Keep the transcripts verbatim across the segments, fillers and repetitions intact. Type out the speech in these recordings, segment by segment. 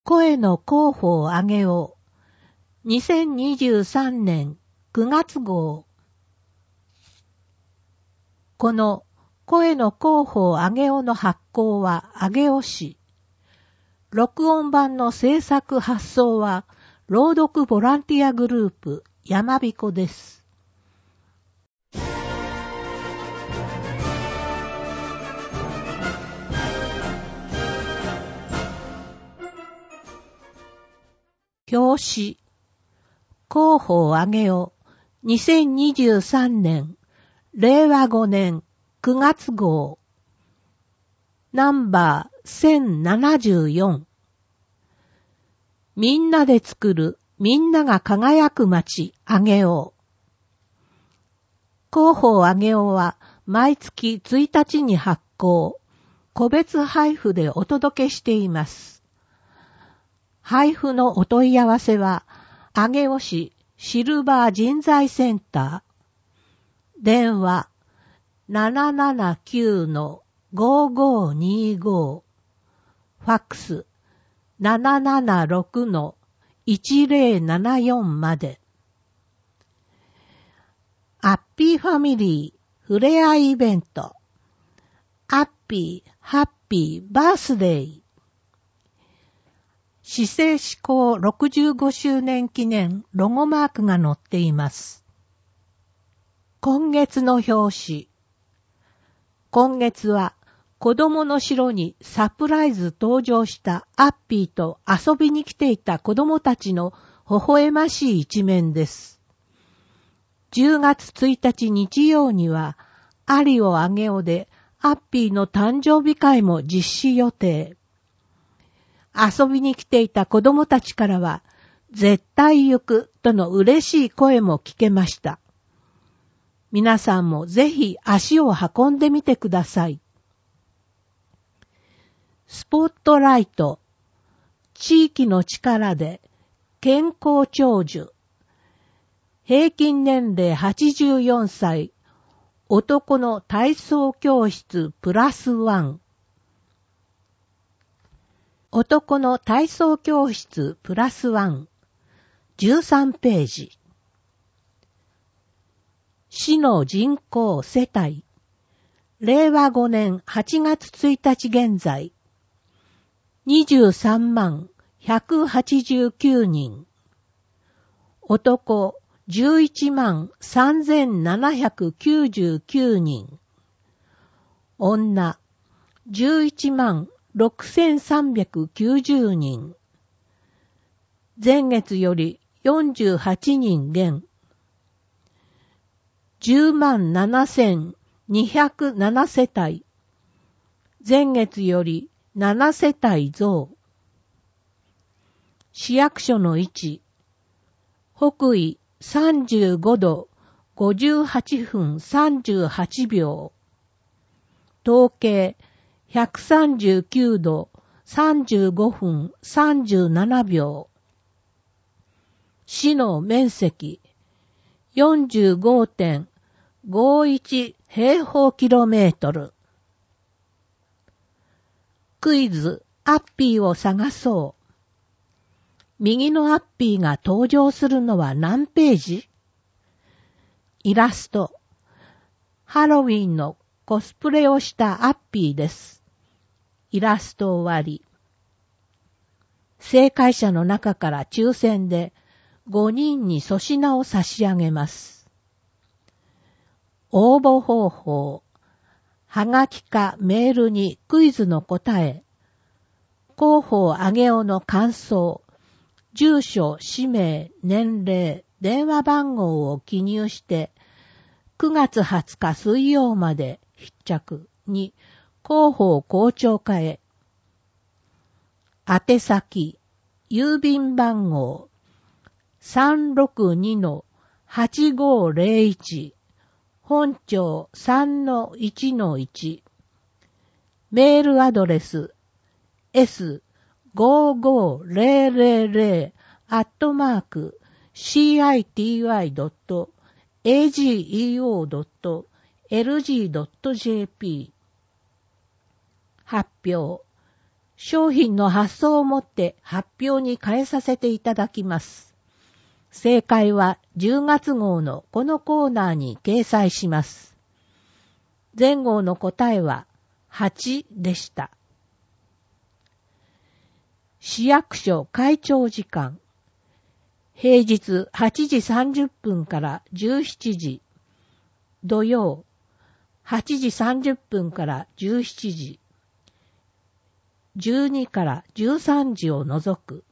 声の候補をあげよう。にせんにじゅうさんねんくがつ号。この声の候補をあげようの発行はあげお市。録音版の制作発送は朗読ボランティアグループやまびこです。表紙候補をあげようにせんにじゅうさんねんれいわごねんくがつ号ナンバーせんななじゅうよん。みんなで作るみんなが輝く街あげよう。広報あげようは毎月ついたちに発行、個別配布でお届けしています。配布のお問い合わせは、上尾市シルバー人材センター。電話 ななななきゅうのごーごーにーごー。ファックス ななななろくのいちぜろななよん まで。アッピーファミリーふれあいイベント。アッピーハッピーバースデー。市政施行ろくじゅうごしゅうねん記念ロゴマークが載っています。今月の表紙。今月は子供の城にサプライズ登場したアッピーと遊びに来ていた子供たちの微笑ましい一面です。じゅうがつついたち日曜にはアリオアゲオでアッピーの誕生日会も実施予定。遊びに来ていた子供たちからは、絶対行くとの嬉しい声も聞けました。皆さんもぜひ足を運んでみてください。スポットライト、地域の力で健康長寿。平均年齢はちじゅうよんさい、男の体操教室プラスワン。男の体操教室プラスワン、じゅうさんページ。市の人口世帯、れいわごねんはちがつついたち現在、にじゅうさんまんひゃくはちじゅうきゅうにん。男じゅういちまんさんぜんななひゃくきゅうじゅうきゅうにん。女じゅういちまんろくせんさんびゃくきゅうじゅうにん。前月よりよんじゅうはちにん減。じゅうまんななせんにひゃくななせたい。前月よりななせたい増。市役所の位置。北緯さんじゅうごどごじゅうはちふんさんじゅうはちびょう。統計ひゃくさんじゅうきゅうどさんじゅうごふんさんじゅうななびょう。市の面積 よんじゅうごてんごいち 平方キロメートル。クイズアッピーを探そう。右のアッピーが登場するのは何ページ？イラスト。ハロウィンのコスプレをしたアッピーです。イラスト終わり。正解者の中から抽選でごにんに粗品を差し上げます。応募方法。はがきかメールにクイズの答え。広報あげおの感想。住所、氏名、年齢、電話番号を記入してくがつはつか水曜まで必着に広報校長課へ。宛先、郵便番号 さんろくにのはちごーぜろいち 本町 さんのいちのいち メールアドレス エスごーごーぜろぜろぜろ アットマーク シーアイティーワイ ドット エージーイーオー ドット エルジー ドット ジェーピー 発表商品の発送をもって発表に変えさせていただきます。正解はじゅうがつ号のこのコーナーに掲載します。前号の答えははちでした。市役所開庁時間。平日はちじさんじゅっぷんからじゅうしちじ。土曜はちじさんじゅっぷんからじゅうしちじ。じゅうにからじゅうさんじを除く。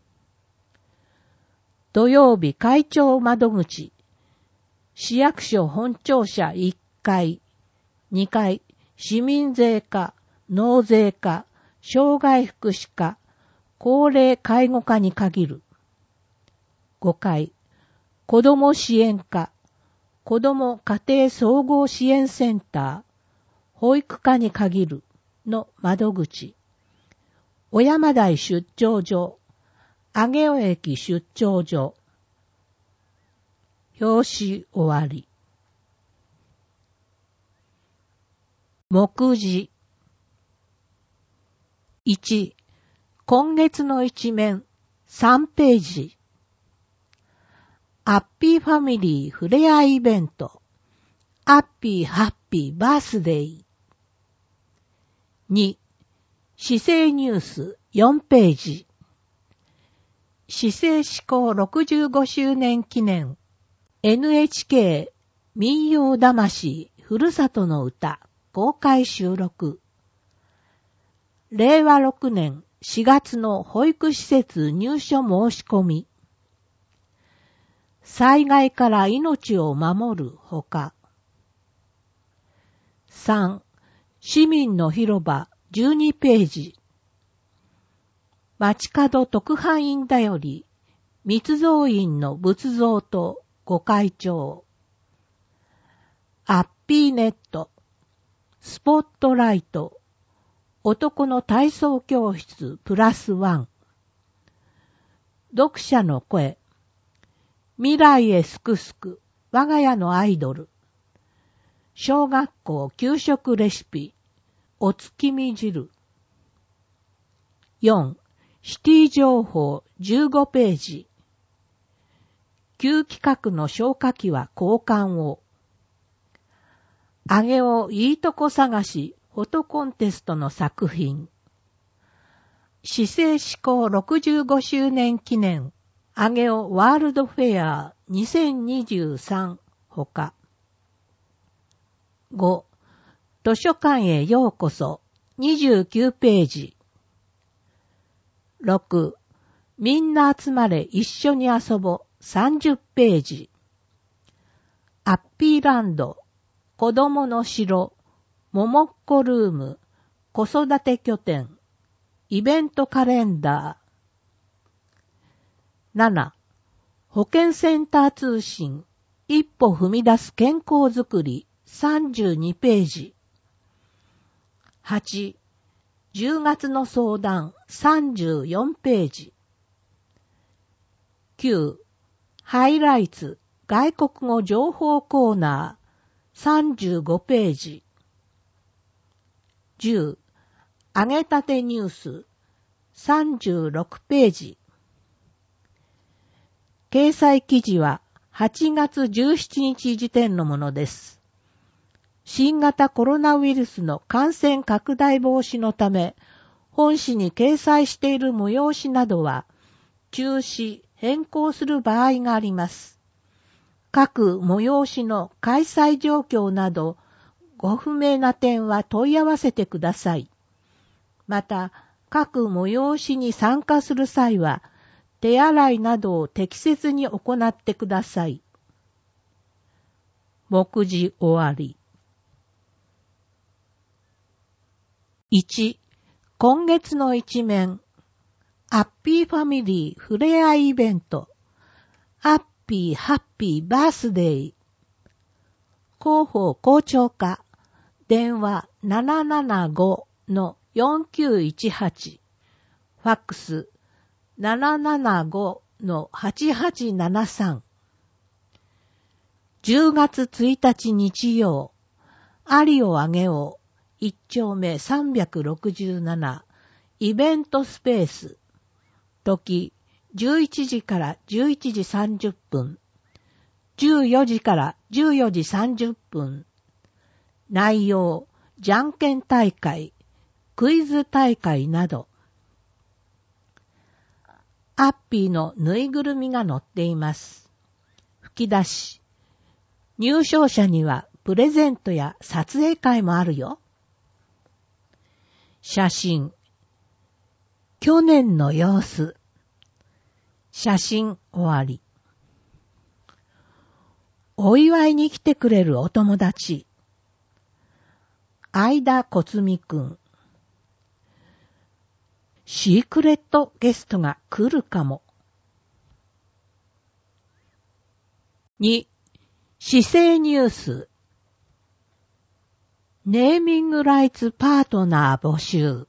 土曜日開庁窓口。市役所本庁舎いっかい、にかい、市民税課、納税課、障害福祉課、高齢介護課に限る。ごかい、子ども支援課、子ども家庭総合支援センター、保育課に限るの窓口。小山台出張所、上尾駅出張所。表紙終わり。目次。いち、今月の一面、さんページ。アッピーファミリーフレアイベント。アッピーハッピーバースデー。に、市政ニュースよんページ。市政施行ろくじゅうごしゅうねん記念 エヌエイチケー 民謡魂ふるさとの歌公開収録。れいわろくねんしがつの保育施設入所申し込み。災害から命を守るほか。さん、市民の広場じゅうにページ。街角特派員だより、密造院の仏像とご開帳。アッピーネット、スポットライト、男の体操教室プラスワン。読者の声、未来へすくすく、我が家のアイドル。小学校給食レシピ、お月見汁。よん、シティ情報じゅうごページ。旧企画の消火器は交換を。あげおいいとこ探しフォトコンテストの作品。市政施行ろくじゅうごしゅうねん記念あげおワールドフェアにせんにじゅうさんほか。ご、図書館へようこそにじゅうきゅうページ。ろく、みんな集まれ一緒に遊ぼさんじゅっページ。アッピーランド、子供の城、ももっこルーム、子育て拠点、イベントカレンダー。なな、保健センター通信、一歩踏み出す健康づくりさんじゅうにページ。はち、じゅうがつの相談さんじゅうよんページ。きゅう、ハイライツ外国語情報コーナーさんじゅうごページ。じゅう、揚げたてニュースさんじゅうろくページ。掲載記事ははちがつじゅうしちにち時点のものです。新型コロナウイルスの感染拡大防止のため、本誌に掲載している催しなどは、中止、変更する場合があります。各催しの開催状況など、ご不明な点は問い合わせてください。また、各催しに参加する際は、手洗いなどを適切に行ってください。目次終わり。いち、今月の一面。アッピーファミリーフレアイベント。アッピーハッピーバースデー。広報校長課。電話 ななななごのよんきゅういちはち。ファックス ななななごのはちはちななさん。じゅうがつついたち日曜。ありをあげおう。一丁目さんびゃくろくじゅうなな。 イベントスペース。時、じゅういちじからじゅういちじさんじゅっぷん。じゅうよじからじゅうよじさんじゅっぷん。内容、じゃんけん大会、クイズ大会など。アッピーのぬいぐるみが載っています。吹き出し。入賞者にはプレゼントや撮影会もあるよ。写真。去年の様子。写真終わり。お祝いに来てくれるお友達。相田こつみくん。シークレットゲストが来るかも。に、市政ニュース。ネーミングライツパートナー募集。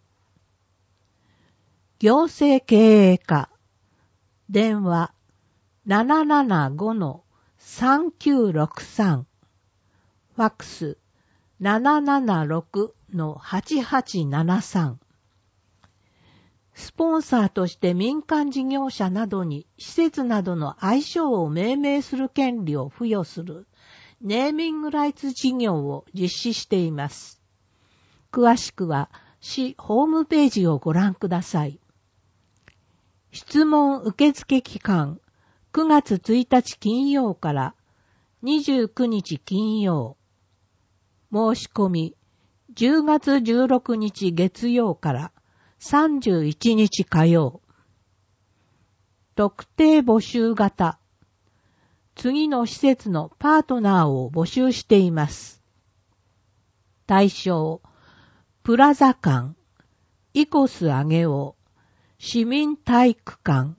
行政経営課。電話 ななななごのさんきゅうろくさん。ファックス ななななろくのはちはちななさん。スポンサーとして民間事業者などに施設などの愛称を命名する権利を付与するネーミングライツ事業を実施しています。詳しくは市ホームページをご覧ください。質問受付期間くがつついたち金曜からにじゅうくにち金曜。申し込みじゅうがつじゅうろくにち月曜からさんじゅういちにち火曜。特定募集型。次の施設のパートナーを募集しています。対象、プラザ館、イコス上尾、市民体育館。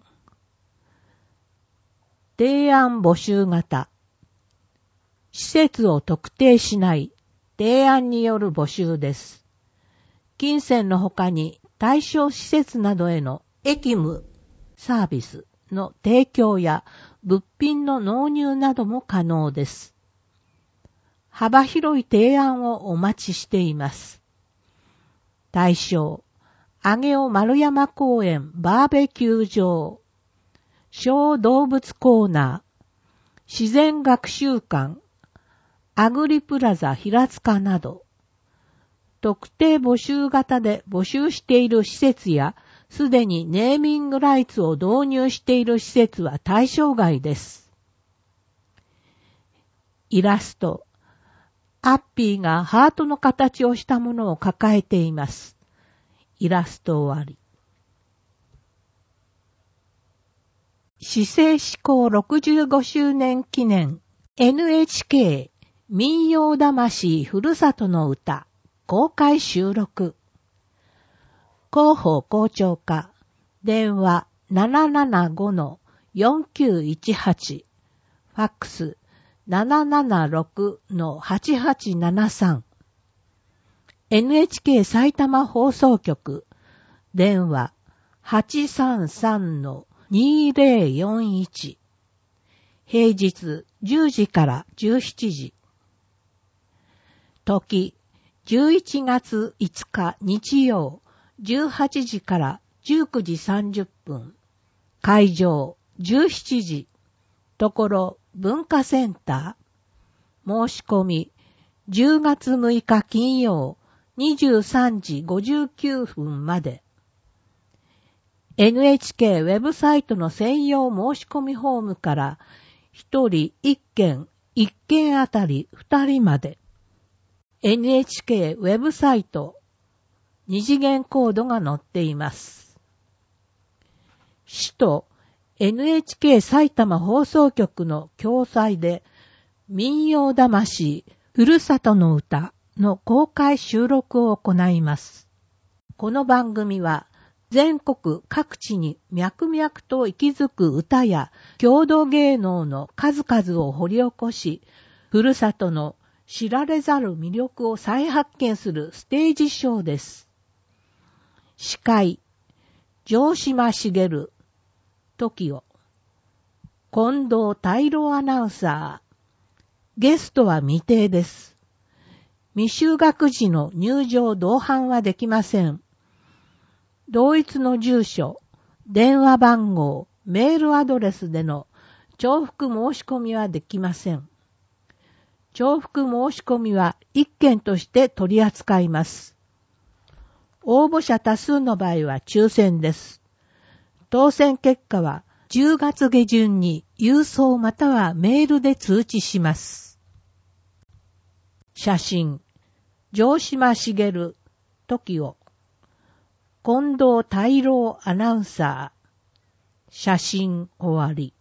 提案募集型。施設を特定しない提案による募集です。金銭の他に対象施設などへの役務、サービスの提供や物品の納入なども可能です。幅広い提案をお待ちしています。対象、上尾丸山公園バーベキュー場、小動物コーナー、自然学習館、アグリプラザ平塚など、特定募集型で募集している施設や、すでにネーミングライツを導入している施設は対象外です。イラスト。アッピーがハートの形をしたものを抱えています。イラスト終わり。市政施行ろくじゅうごしゅうねん記念 エヌエイチケー 民謡魂ふるさとの歌公開収録。広報校長課電話 ななななごのよんきゅういちはち ファックス ななななろくのはちはちななさん エヌエイチケー 埼玉放送局電話 はちさんさんのにぜろよんいち 平日じゅうじからじゅうしちじ時じゅういちがついつか日曜じゅうはちじからじゅうくじさんじゅっぷん会場じゅうしちじところ文化センター申し込みじゅうがつむいか金曜にじゅうさんじごじゅうきゅうふんまで エヌエイチケー ウェブサイトの専用申し込みフォームからひとりいっけんいっけんあたりふたりまで エヌエイチケー ウェブサイト二次元コードが載っています。市と エヌエイチケー 埼玉放送局の共催で民謡魂ふるさとの歌の公開収録を行います。この番組は全国各地に脈々と息づく歌や郷土芸能の数々を掘り起こし、ふるさとの知られざる魅力を再発見するステージショーです。司会、城島茂、トキオ、近藤太郎アナウンサー、ゲストは未定です。未就学児の入場同伴はできません。 同一の住所、電話番号、メールアドレスでの重複申し込みはできません。重複申し込みは一件として取り扱います。応募者多数の場合は抽選です。当選結果はじゅうがつ下旬に郵送またはメールで通知します。写真、城島茂、時を、近藤太郎アナウンサー、写真終わり。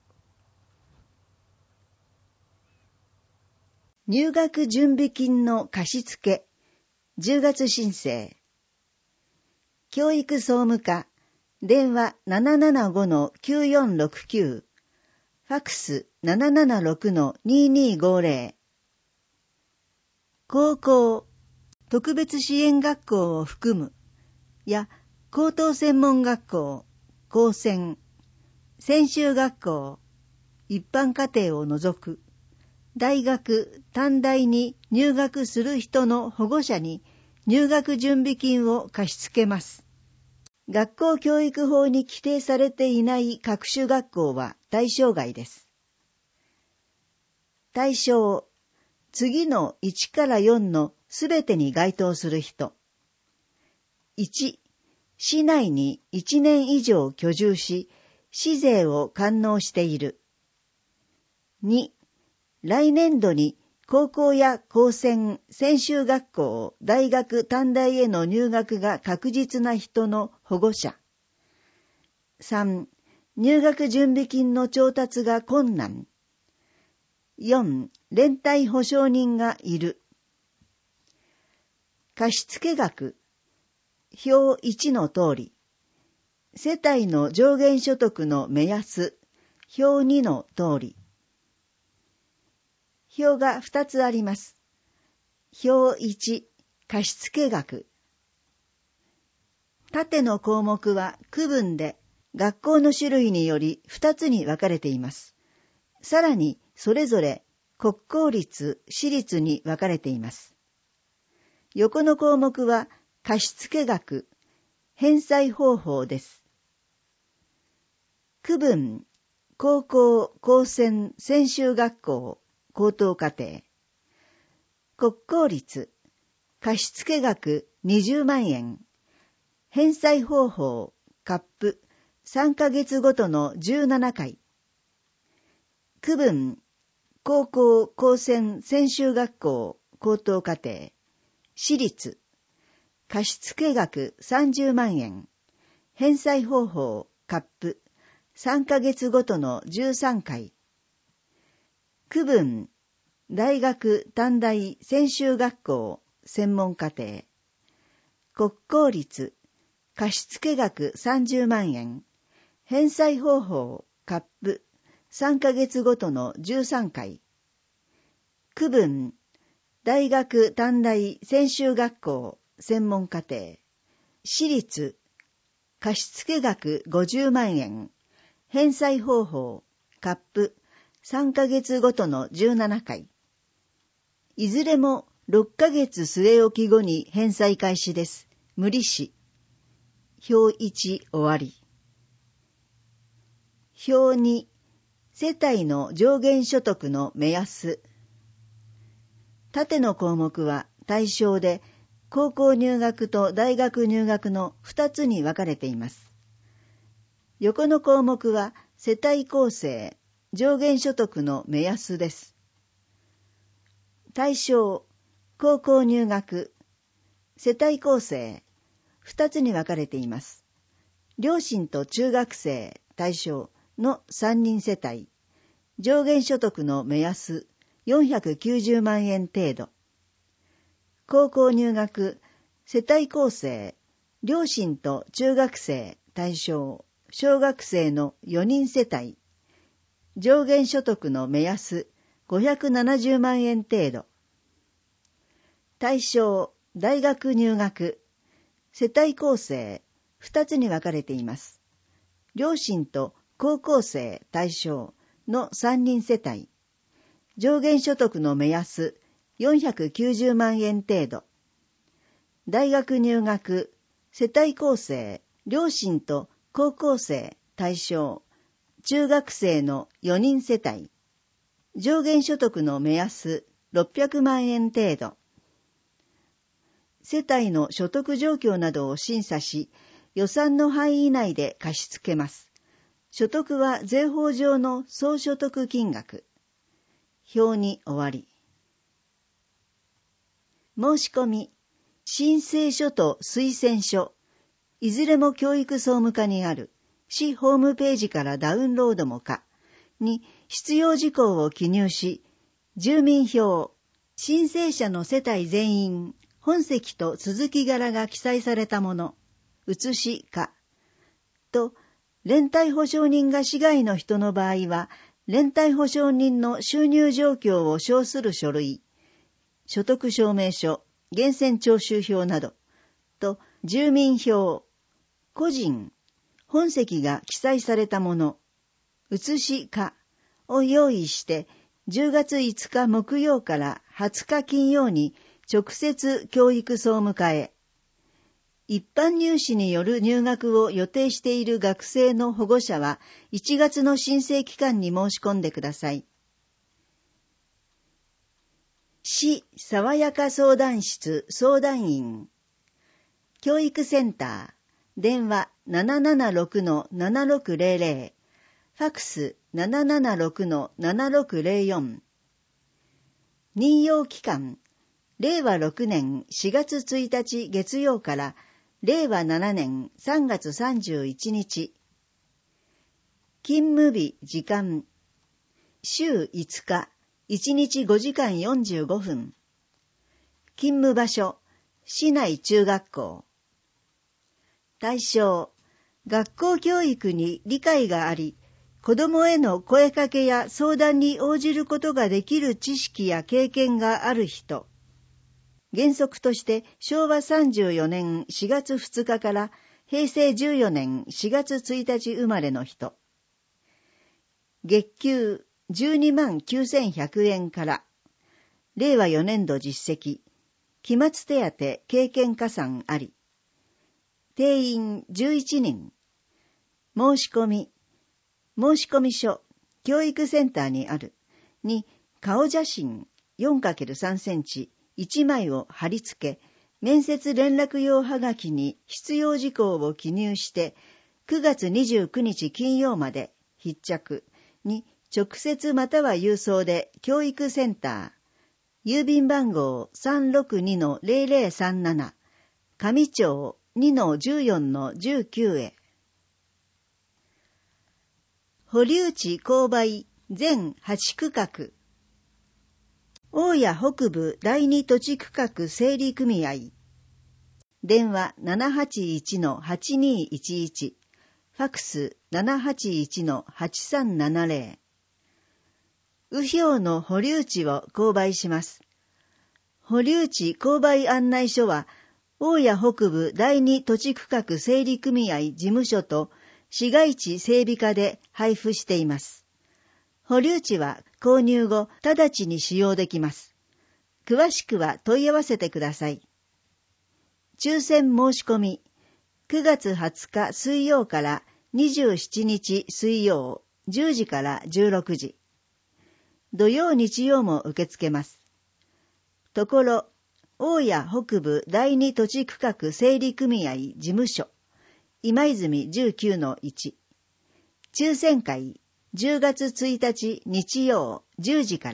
入学準備金の貸付、じゅうがつ申請。教育総務課、電話 ななななごのきゅうよんろくきゅう、ファックス ななななろくのににごぜろ。高校、特別支援学校を含む、や高等専門学校、高専、専修学校、一般課程を除く、大学、短大に入学する人の保護者に入学準備金を貸し付けます。学校教育法に規定されていない各種学校は対象外です。対象、次のいちからよんのすべてに該当する人。いち、市内にいちねん以上居住し、市税を完納している。に、来年度に高校や高専、専修学校、大学、短大への入学が確実な人の保護者。さん、入学準備金の調達が困難。よん、連帯保証人がいる。貸付額。表いちの通り。世帯の上限所得の目安。表にの通り。表がふたつあります。表いち、貸付額。縦の項目は区分で学校の種類によりふたつに分かれています。さらにそれぞれ国公立、私立に分かれています。横の項目は貸付額、返済方法です。区分、高校、高専、専修学校、高等課程。国公立、貸付額にじゅうまんえん。返済方法、カップ、さんかげつごとのじゅうななかい。区分、高校、高専、専修学校、高等課程。私立、貸付額さんじゅうまんえん。返済方法、カップ、さんかげつごとのじゅうさんかい。区分、大学、短大、専修学校、専門課程。国公立、貸付額さんじゅうまんえん。返済方法、カップ、さんかげつごとのじゅうさんかい。区分、大学、短大、専修学校、専門課程。私立、貸付額ごじゅうまんえん。返済方法、カップ、さんかげつごとのじゅうななかい。いずれもろっかげつ据え置き後に返済開始です。無利子。表いち終わり。表に、世帯の上限所得の目安。縦の項目は対象で、高校入学と大学入学のふたつに分かれています。横の項目は世帯構成、上限所得の目安です。対象、高校入学、世帯構成、二つに分かれています。両親と中学生、対象のさんにん世帯、上限所得の目安、よんひゃくきゅうじゅうまんえん程度。高校入学、世帯構成、両親と中学生、対象、小学生のよにん世帯、上限所得の目安、ごひゃくななじゅうまんえん程度。対象、大学入学、世帯構成、二つに分かれています。両親と高校生対象のさんにん世帯、上限所得の目安、よんひゃくきゅうじゅうまんえん程度。大学入学、世帯構成、 両親と高校生対象、中学生のよにん世帯、上限所得の目安ろっぴゃくまんえん程度。世帯の所得状況などを審査し、予算の範囲内で貸し付けます。所得は税法上の総所得金額。表に終わり。申し込み、申請書と推薦書、いずれも教育総務課にある、市ホームページからダウンロードも可に必要事項を記入し、住民票、申請者の世帯全員、本籍と続き柄が記載されたもの、写し可と、連帯保証人が市外の人の場合は、連帯保証人の収入状況を証する書類、所得証明書、源泉徴収票など、と住民票、個人、本籍が記載されたもの、写し可を用意して、じゅうがついつか木曜からはつか金曜に直接教育総務課へ、一般入試による入学を予定している学生の保護者はいちがつの申請期間に申し込んでください。市さわやか相談室相談員、教育センター、電話 ななななろくのななろくぜろぜろ、ファクス ななななろくのななろくぜろよん、任用期間、れいわろくねんしがつついたち月曜かられいわななねんさんがつさんじゅういちにち。勤務日、時間。週いつか、いちにちごじかんよんじゅうごふん。勤務場所、市内中学校。対象、学校教育に理解があり、子どもへの声かけや相談に応じることができる知識や経験がある人。原則としてしょうわさんじゅうよねんしがつふつかからへいせいじゅうよねんしがつついたち生まれの人。月給じゅうにまんきゅうせんひゃくえんから、れいわよねんど実績、期末手当経験加算あり。定員じゅういちにん。申し込み、申込書、教育センターにある、に顔写真 よんかけるさんセンチ、いちまいを貼り付け、面接連絡用はがきに必要事項を記入して、くがつにじゅうくにち金曜まで必着に直接または郵送で教育センター、郵便番号 さんろくにのぜろぜろさんなな、上町 にのじゅうよんのじゅうきゅう へ。堀内勾配全はちくかく。大谷北部第二土地区画整理組合。電話 ななはちいちのはちにいちいち、ファクス ななはちいちのはちさんななぜろ。右表の堀内を購買します。堀内購買案内書は、大谷北部第二土地区画整理組合事務所と市街地整備課で配布しています。堀内は購入後直ちに使用できます。詳しくは問い合わせてください。抽選申し込み、くがつはつか水曜からにじゅうしちにち水曜じゅうじからじゅうろくじ。土曜日曜も受け付けます。ところ、大谷北部第二土地区画整理組合事務所、今泉 じゅうきゅうのいち。抽選会、じゅうがつついたち日曜じゅうじから。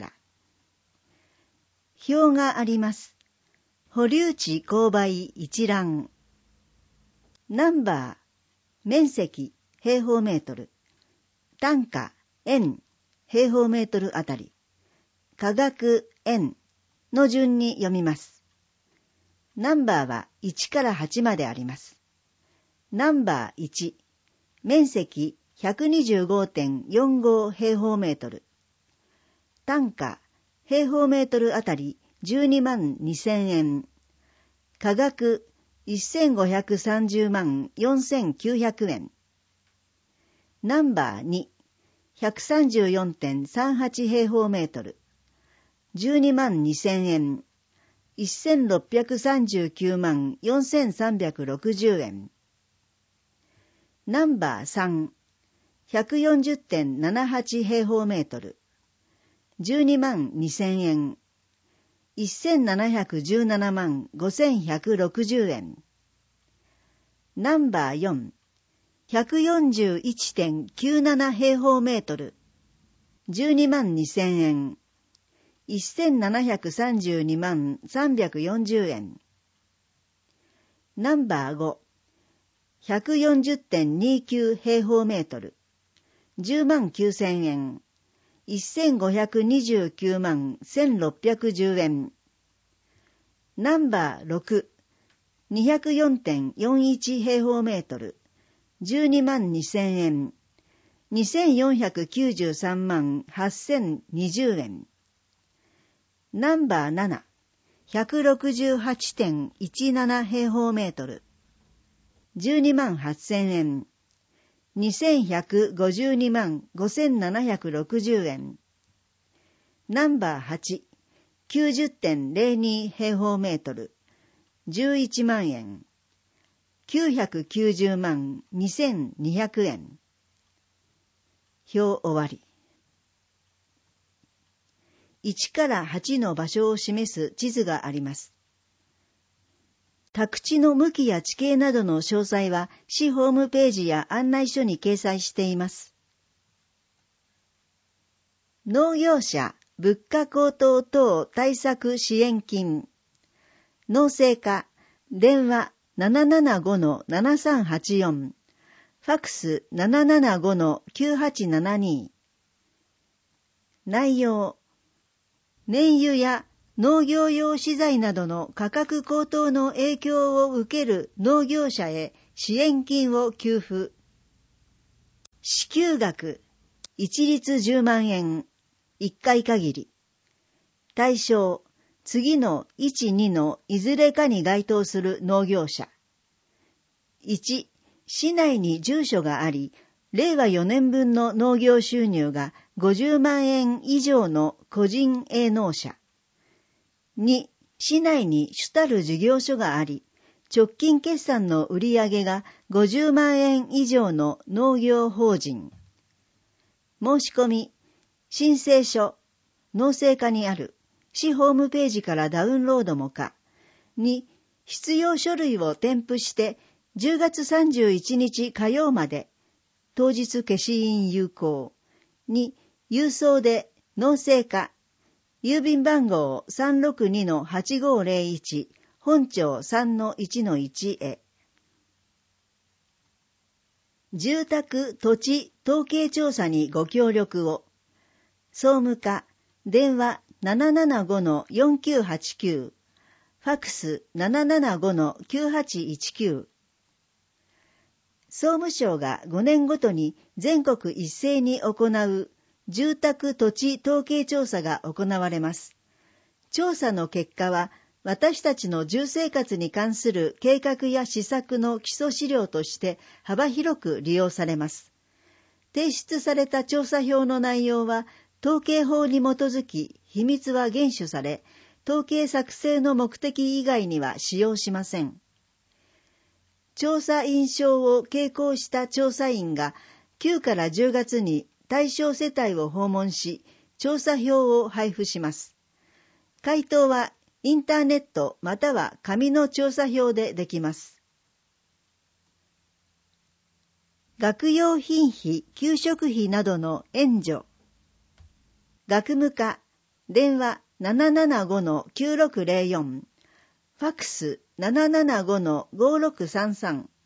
表があります。堀内勾配一覧。ナンバー、面積、平方メートル。単価、円、平方メートルあたり。価額、円の順に読みます。ナンバーはいちからはちまであります。ナンバーいち、面積 ひゃくにじゅうごてんよんご 平方メートル。単価、平方メートルあたりじゅうにまんにせんえん。価額せんごひゃくさんじゅうまんよんせんきゅうひゃくえん。ナンバーに、ひゃくさんじゅうよんてんさんはち 平方メートル。じゅうにまんにせんえん。せんろっぴゃくさんじゅうきゅうまんよんせんさんびゃくろくじゅうえん。 ナンバーさん、ひゃくよんじゅってんななはち 平方メートル、じゅうにまんにせんえん、せんななひゃくじゅうななまんごせんひゃくろくじゅうえん。ナンバーよん、ひゃくよんじゅういってんきゅうなな 平方メートル、じゅうにまんにせんえん、せんななひゃくさんじゅうにまんさんびゃくよんじゅうえん。ナンバーご、ひゃくよんじゅってんにきゅう 平方メートル、じゅうまんきゅうせんえん、せんごひゃくにじゅうきゅうまんせんろっぴゃくじゅうえん。ナンバーろく、にひゃくよんてんよんいち 平方メートル、じゅうにまんにせんえん、にせんよんひゃくきゅうじゅうさんまんはっせんにじゅうえん。ナンバーなな、ひゃくろくじゅうはちてんいちなな 平方メートル、じゅうにまんはっせんえん、にせんひゃくごじゅうにまんごせんななひゃくろくじゅうえん。ナンバーはち、きゅうじゅってんぜろに 平方メートル、じゅういちまんえん、きゅうひゃくきゅうじゅうまんにせんにひゃくえん。表終わり。いちからはちの場所を示す地図があります。宅地の向きや地形などの詳細は市ホームページや案内書に掲載しています。農業者物価高騰等対策支援金。農政課、電話 ななななごのななさんはちよん、ファックス ななななごのきゅうはちななに。内容、燃油や農業用資材などの価格高騰の影響を受ける農業者へ支援金を給付。支給額、一律じゅうまんえん、いっかい限り。対象、次のいち、にのいずれかに該当する農業者。いち、市内に住所があり、れいわよねんぶんの農業収入がごじゅうまんえん以上の個人営農者。に、市内に主たる事業所があり、直近決算の売上がごじゅうまんえん以上の農業法人。申し込み、申請書、農政課にある市ホームページからダウンロードも可。に、必要書類を添付してじゅうがつさんじゅういちにち火曜まで、当日消印有効。に、郵送で農政課、郵便番号 さんろくにのはちごーぜろいち、本町 さんのいちのいち へ。住宅土地統計調査にご協力を。総務課、電話 ななななごのよんきゅうはちきゅう、ファックス ななななごのきゅうはちいちきゅう。総務省がごねんごとに全国一斉に行う住宅土地統計調査が行われます。調査の結果は、私たちの住生活に関する計画や施策の基礎資料として幅広く利用されます。提出された調査票の内容は、統計法に基づき秘密は厳守され、統計作成の目的以外には使用しません。調査員証を携行した調査員がきゅうからじゅうがつに対象世帯を訪問し、調査票を配布します。回答はインターネットまたは紙の調査票でできます。学用品費、給食費などの援助。学務課、電話 ななななごのきゅうろくぜろよん、ファックス ななななごのごろくさんさん。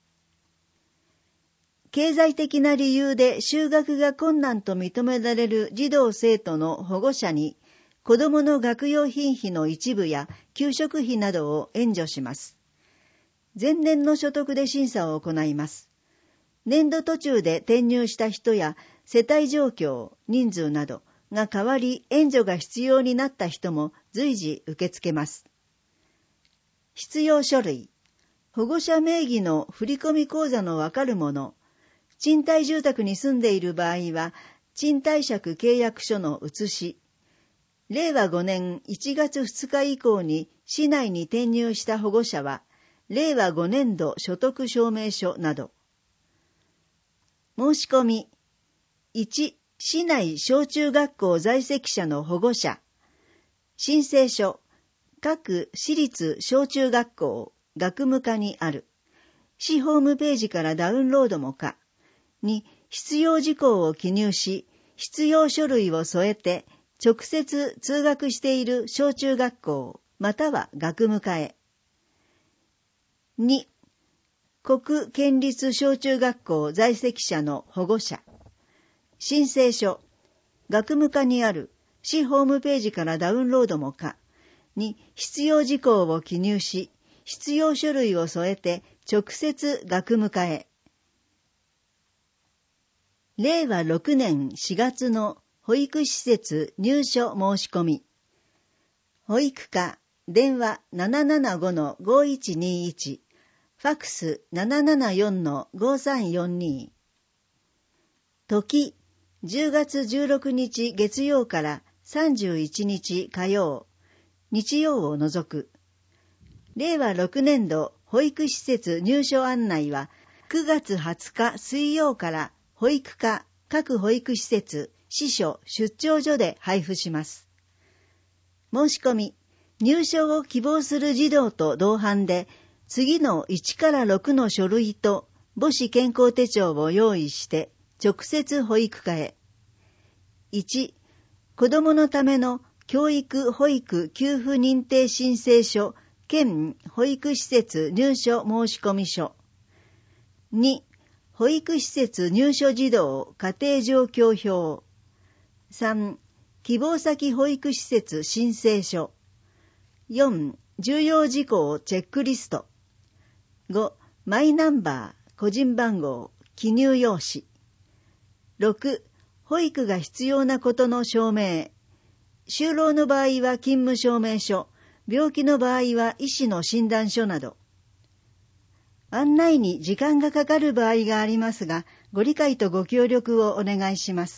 経済的な理由で就学が困難と認められる児童生徒の保護者に、子どもの学用品費の一部や給食費などを援助します。前年の所得で審査を行います。年度途中で転入した人や世帯状況、人数などが変わり援助が必要になった人も随時受け付けます。必要書類、保護者名義の振込口座のわかるもの、賃貸住宅に住んでいる場合は、賃貸借契約書の写し、れいわごねんいちがつふつか以降に市内に転入した保護者は、れいわごねんど所得証明書など。 申し込み。いち、市内小中学校在籍者の保護者。申請書。各私立小中学校、学務課にある。市ホームページからダウンロードも可。に、必要事項を記入し、必要書類を添えて、直接通学している小中学校、または学務課へ。に、国県立小中学校在籍者の保護者。申請書。学務課にある市ホームページからダウンロードも可。に、必要事項を記入し、必要書類を添えて直接学務課へ。れいわろくねんしがつの保育施設入所申し込み。保育課、電話 ななななごのごいちにいち、ファックス ななななよんのごさんよんに。時、じゅうがつじゅうろくにち月曜からさんじゅういちにち火曜、日曜を除く。れいわろくねんど保育施設入所案内はくがつはつか水曜から保育課、各保育施設、支所、出張所で配布します。申し込み、入所を希望する児童と同伴で、次のいちからろくの書類と母子健康手帳を用意して、直接保育課へ。いち、子どものための教育保育給付認定申請書、県保育施設入所申込書。に、保育施設入所児童家庭状況表。さん、希望先保育施設申請書。よん、重要事項チェックリスト。ご、マイナンバー、個人番号、記入用紙。ろく、保育が必要なことの証明。就労の場合は勤務証明書、病気の場合は医師の診断書など。案内に時間がかかる場合がありますが、ご理解とご協力をお願いします。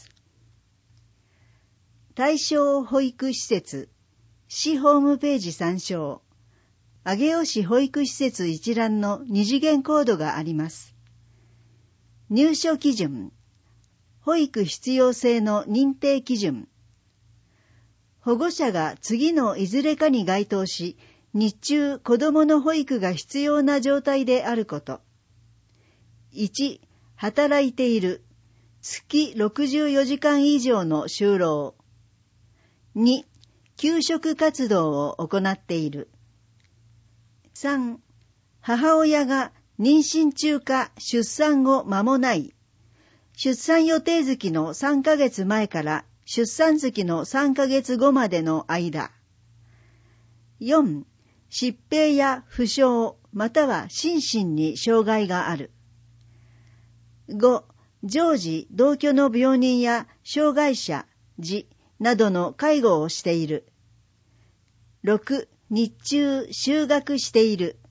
対象保育施設、市ホームページ参照。上尾市保育施設一覧の二次元コードがあります。入所基準、保育必要性の認定基準。保護者が次のいずれかに該当し、日中子どもの保育が必要な状態であること。いち、働いている。月ろくじゅうよじかん以上の就労。に、給食活動を行っている。さん、母親が妊娠中か出産後間もない。出産予定月のさんかげつまえから出産月のさんかげつごまでの間。よん、疾病や負傷または心身に障害がある。ご、常時同居の病人や障害者、児などの介護をしている。ろく、日中就学している。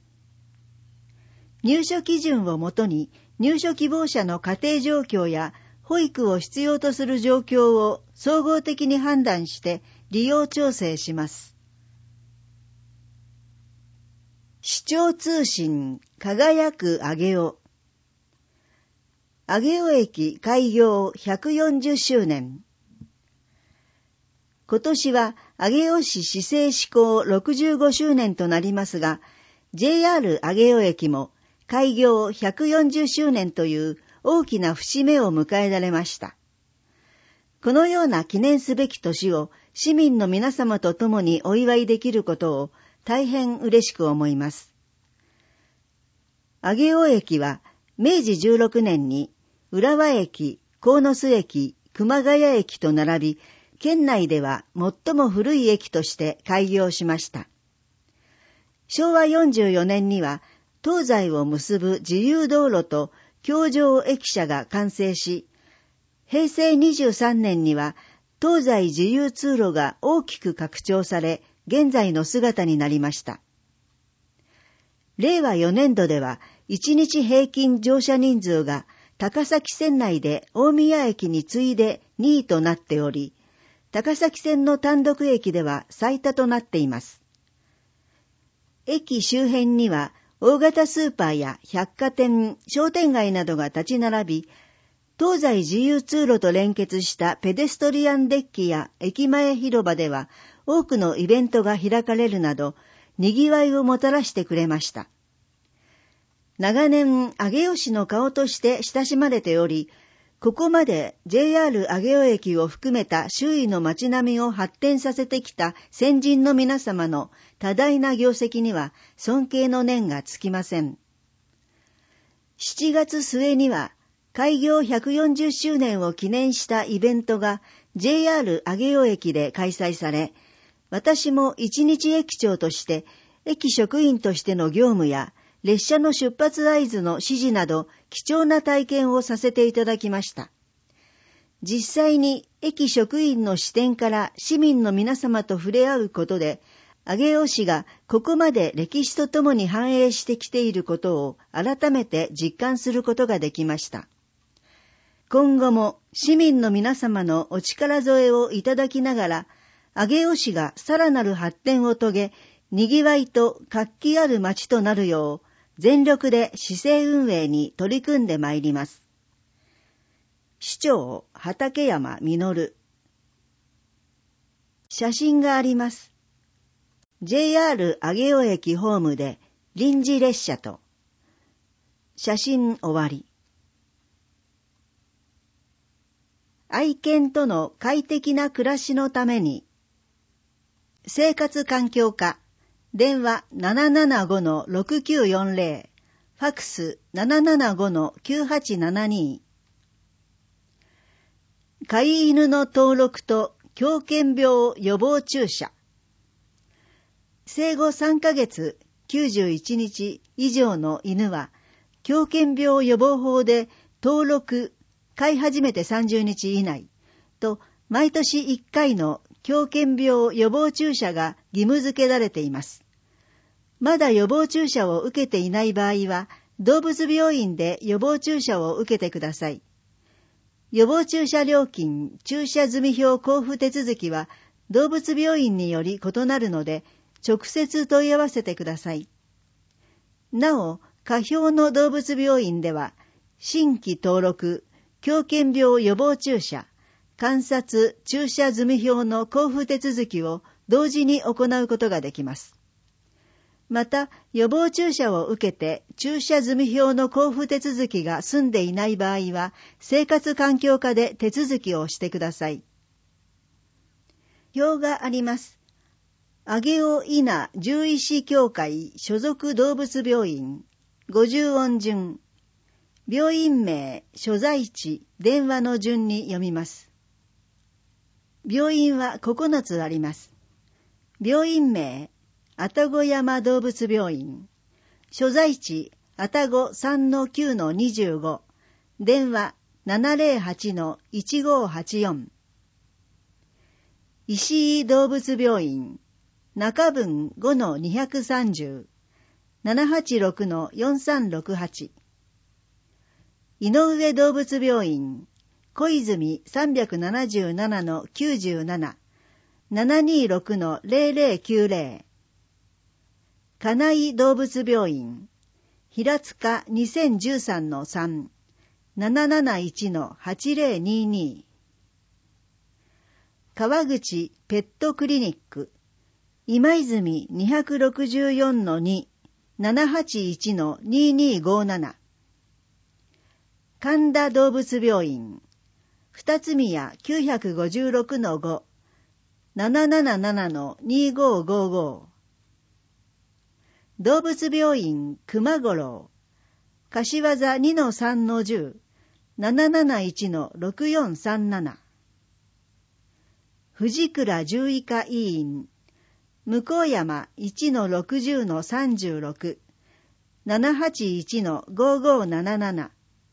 入所基準をもとに入所希望者の家庭状況や保育を必要とする状況を総合的に判断して利用調整します。市長通信輝く上尾。上尾駅開業ひゃくよんじゅっしゅうねん。今年は上尾市市政施行ろくじゅうごしゅうねんとなりますが、ジェイアール 上尾駅も開業ひゃくよんじゅっしゅうねんという大きな節目を迎えられました。このような記念すべき年を市民の皆様と共にお祝いできることを大変嬉しく思います。上尾駅はめいじじゅうろくねんに浦和駅、鴻巣駅、熊谷駅と並び、県内では最も古い駅として開業しました。しょうわよんじゅうよねんには東西を結ぶ自由道路と橋上駅舎が完成し、へいせいにじゅうさんねんには東西自由通路が大きく拡張され、現在の姿になりました。れいわよねんどではいちにち平均乗車人数が高崎線内で大宮駅に次いでにいとなっており、高崎線の単独駅では最多となっています。駅周辺には大型スーパーや百貨店、商店街などが立ち並び、 東西自由通路と連結したペデストリアンデッキや駅前広場では多くのイベントが開かれるなど、賑わいをもたらしてくれました。長年、上尾市の顔として親しまれており、ここまで ジェイアール 上尾駅を含めた周囲の街並みを発展させてきた先人の皆様の多大な業績には尊敬の念がつきません。しちがつ末には開業ひゃくよんじゅっしゅうねんを記念したイベントが ジェイアール 上尾駅で開催され、私も一日駅長として駅職員としての業務や列車の出発合図の指示など貴重な体験をさせていただきました。実際に駅職員の視点から市民の皆様と触れ合うことで、上尾市がここまで歴史とともに繁栄してきていることを改めて実感することができました。今後も市民の皆様のお力添えをいただきながら、上尾市がさらなる発展を遂げ、賑わいと活気ある街となるよう、全力で市政運営に取り組んでまいります。市長畠山実。写真があります。ジェイアール 上尾駅ホームで臨時列車と。写真終わり。愛犬との快適な暮らしのために、生活環境課、電話 ななななごのろくきゅうよんぜろ、ファクス ななななごのきゅうはちななに。飼い犬の登録と狂犬病予防注射。生後さんかげつきゅうじゅういちにち以上の犬は、狂犬病予防法で登録、飼い始めてさんじゅうにち以内と、毎年いっかいの狂犬病予防注射が義務付けられています。まだ予防注射を受けていない場合は、動物病院で予防注射を受けてください。予防注射料金、注射済表交付手続きは、動物病院により異なるので、直接問い合わせてください。なお、下表の動物病院では、新規登録、狂犬病予防注射、観察、注射済表の交付手続きを同時に行うことができます。また、予防注射を受けて注射済表の交付手続きが済んでいない場合は、生活環境課で手続きをしてください。表があります。上尾伊那獣医師協会所属動物病院、ごじゅう音順、病院名、所在地、電話の順に読みます。病院はここのつあります。病院名、愛宕山動物病院。所在地、愛宕 さんのきゅうのにじゅうご。電話 ななぜろはちのいちごはちよん。石井動物病院。中分 ごのにひゃくさんじゅう。ななはちろくのよんさんろくはち。井上動物病院。小泉 さんななななのきゅうじゅうなな。ななにろくのぜろぜろきゅうぜろ。金井動物病院、平塚 にせんじゅうさんのさん、なななないちのはちぜろにに。川口ペットクリニック、今泉 にろくよんのに、ななはちいちのににごなな。神田動物病院、二宮 きゅうごろくのご、なななななのにごごご。動物病院熊五郎、柏座 にのさんのじゅう、なななないちのろくよんさんなな。藤倉獣医科医院、向山 いちのろくぜろのさんじゅうろく、ななはちいちのごごなななな。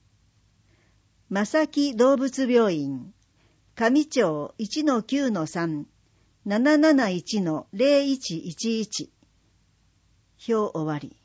正木動物病院、上町 いちのきゅうのさん、なななないちのぜろいちいちいち。表終わり。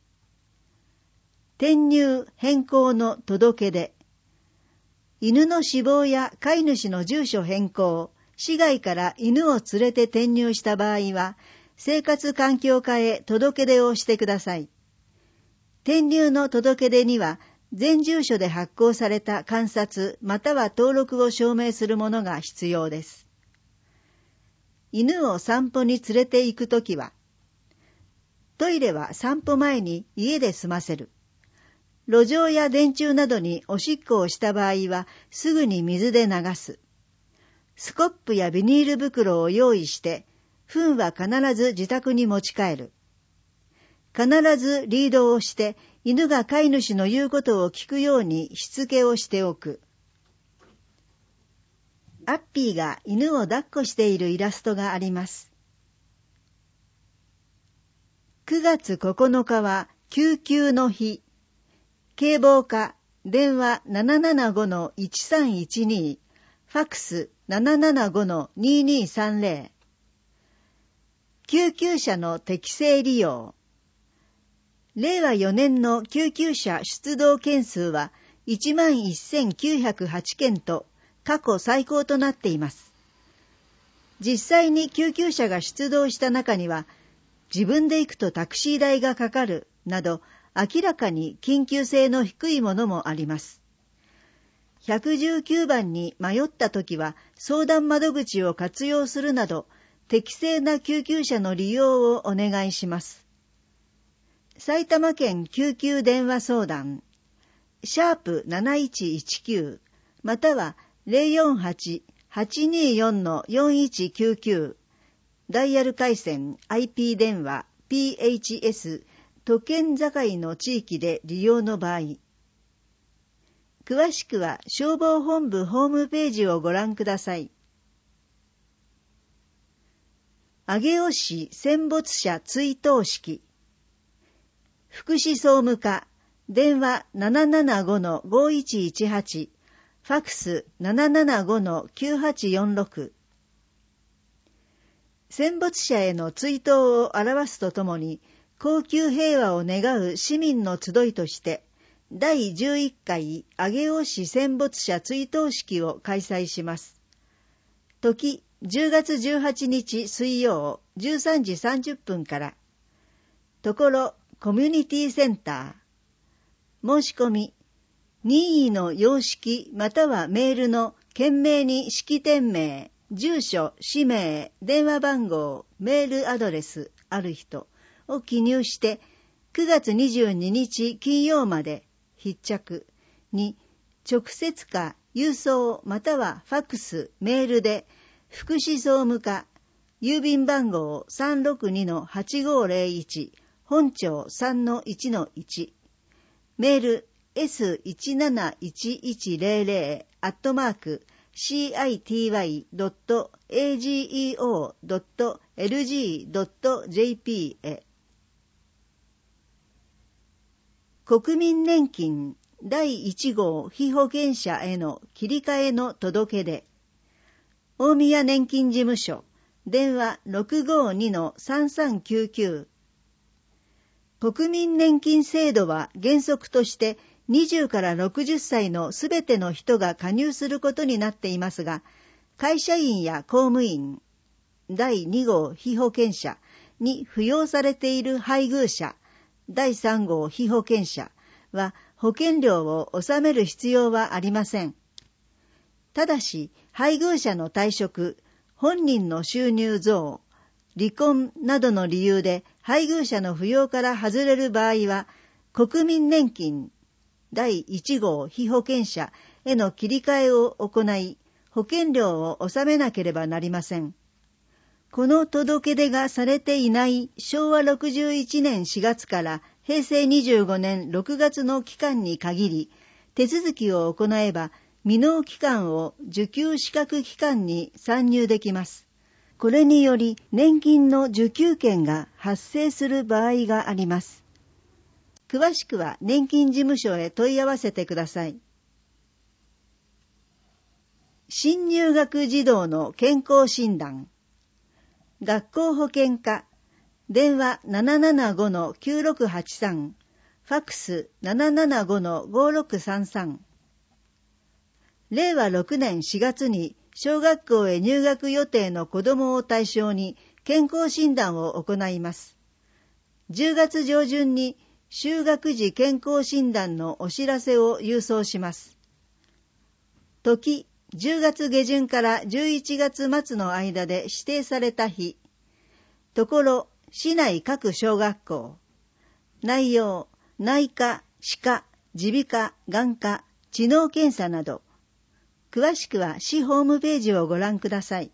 転入変更の届け出。犬の死亡や飼い主の住所変更、市外から犬を連れて転入した場合は、生活環境課へ届け出をしてください。転入の届け出には、 全住所で発行された鑑札または登録を証明するものが必要です。犬を散歩に連れて行くときは、トイレは散歩前に家で済ませる。路上や電柱などにおしっこをした場合はすぐに水で流す。スコップやビニール袋を用意して、糞は必ず自宅に持ち帰る。必ずリードをして、犬が飼い主の言うことを聞くようにしつけをしておく。アッピーが犬を抱っこしているイラストがあります。くがつここのかは救急の日。警棒課、電話 ななななごのいちさんいちに、ファックス ななななごのににさんぜろ。救急車の適正利用。れいわよねんの救急車出動件数はいちまんせんきゅうひゃくはちけんと過去最高となっています。実際に救急車が出動した中には、自分で行くとタクシー代がかかるなど明らかに緊急性の低いものもあります。いちいちきゅうばんに迷ったときは相談窓口を活用するなど適正な救急車の利用をお願いします。埼玉県救急電話相談、シャープなないちいちきゅうまたは ゼロよんはち はちによん よんいちきゅうきゅう、ダイヤル回線 アイピー 電話 ピーエイチエス 都県境の地域で利用の場合。詳しくは消防本部ホームページをご覧ください。上尾市戦没者追悼式。福祉総務課、電話 ななななごのごいちいちはち、ファックス ななななごのきゅうはちよんろく。戦没者への追悼を表すとともに、恒久平和を願う市民の集いとして、だいじゅういっかい上尾市戦没者追悼式を開催します。時、じゅうがつじゅうはちにち水曜じゅうさんじさんじゅっぷんから。ところ、コミュニティセンター。申し込み、任意の様式またはメールの件名に式典名、住所、氏名、電話番号、メールアドレスある人を記入してくがつにじゅうににち金曜まで必着に直接か郵送またはファックス、メールで福祉総務課、郵便番号 さんろくにのはちごぜろいち、本町 さんのいちのいち、メール エスいちなないちいちぜろぜろ アットマーク シーアイティーワイドットエージーイーオードットエルジードットジェーピー へ。国民年金だいいち号被保険者への切り替えの届け出。大宮年金事務所、電話 ろくごにのさんさんきゅうきゅう。国民年金制度は原則としてにじゅうからろくじゅっさいのすべての人が加入することになっていますが、会社員や公務員、だいに号被保険者に扶養されている配偶者、だいさん号被保険者は保険料を納める必要はありません。ただし、配偶者の退職、本人の収入増、離婚などの理由で配偶者の扶養から外れる場合は、国民年金だいいち号被保険者への切り替えを行い、保険料を納めなければなりません。この届け出がされていないしょうわろくじゅういちねんしがつからへいせいにじゅうごねんろくがつの期間に限り、手続きを行えば未納期間を受給資格期間に算入できます。これにより年金の受給権が発生する場合があります。詳しくは年金事務所へ問い合わせてください。新入学児童の健康診断。学校保健課、電話 ななななごのきゅうろくはちさん、ファックス ななななごのごろくさんさん。れいわろくねんしがつに小学校へ入学予定の子どもを対象に健康診断を行います。じゅうがつ上旬に就学時健康診断のお知らせを郵送します。時、じゅうがつ下旬からじゅういちがつ末の間で指定された日。ところ、市内各小学校。内容、内科、歯科、耳鼻科、眼科、知能検査など。詳しくは市ホームページをご覧ください。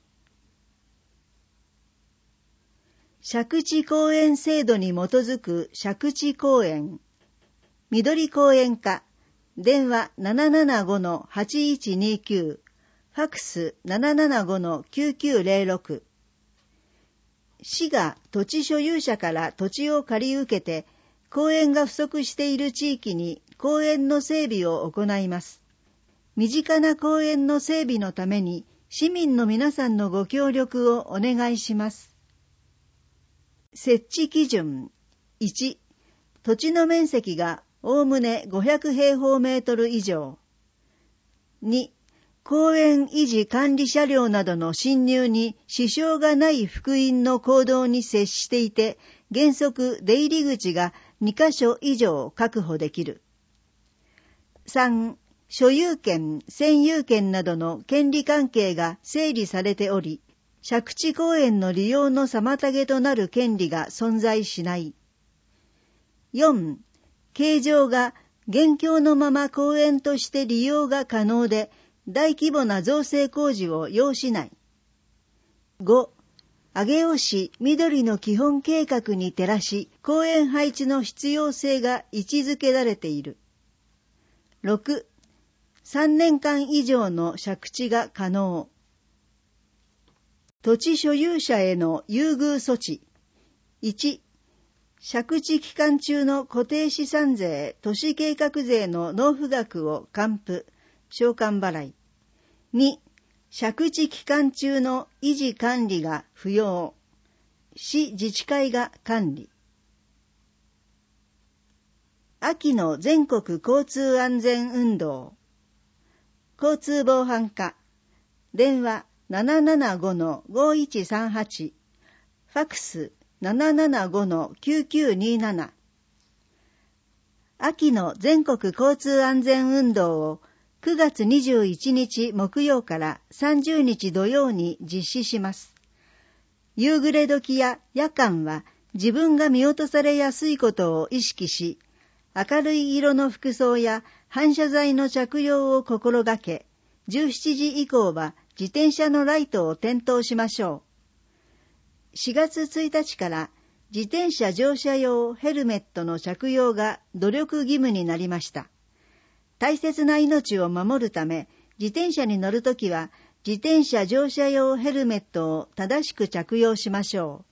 借地公園制度に基づく借地公園。緑公園課。電話 ななななごのはちいちにきゅう。ファックス ななななごのきゅうきゅうゼロろく。市が土地所有者から土地を借り受けて、公園が不足している地域に公園の整備を行います。身近な公園の整備のために市民の皆さんのご協力をお願いします。設置基準。いち、土地の面積がおおむねごひゃくへいほうメートル以上。に、公園維持管理車両などの進入に支障がない幅員の公道に接していて、原則出入り口がにかしょ以上確保できる。さん、所有権、占有権などの権利関係が整理されており、借地公園の利用の妨げとなる権利が存在しない。よん、形状が現況のまま公園として利用が可能で、大規模な造成工事を要しない。ご、上尾市緑の基本計画に照らし、公園配置の必要性が位置づけられている。ろく、さんねんかん以上の借地が可能。土地所有者への優遇措置。いち、借地期間中の固定資産税、都市計画税の納付額を還付、償還払い。に、借地期間中の維持管理が不要。市自治会が管理。秋の全国交通安全運動。交通防犯課。電話 ななななごのごいちさんはち。ファックス ななななごのきゅうきゅうになな。秋の全国交通安全運動をくがつにじゅういちにち木曜からさんじゅうにち土曜に実施します。夕暮れ時や夜間は自分が見落とされやすいことを意識し、明るい色の服装や反射材の着用を心がけ、じゅうしちじ以降は自転車のライトを点灯しましょう。しがつついたちから自転車乗車用ヘルメットの着用が努力義務になりました。大切な命を守るため、自転車に乗るときは自転車乗車用ヘルメットを正しく着用しましょ